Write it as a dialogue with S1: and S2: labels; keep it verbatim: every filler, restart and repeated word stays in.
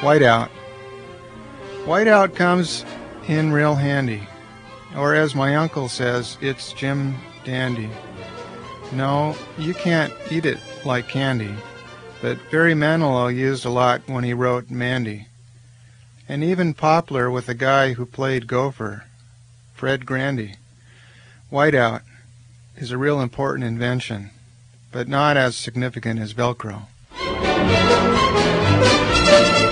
S1: Whiteout. Whiteout comes in real handy. Or as my uncle says, it's Jim Dandy. No, you can't eat it like candy, but Barry Manilow used a lot when he wrote Mandy. And even Poplar with the guy who played Gopher, Fred Grandy. Whiteout is a real important invention, but not as significant as Velcro.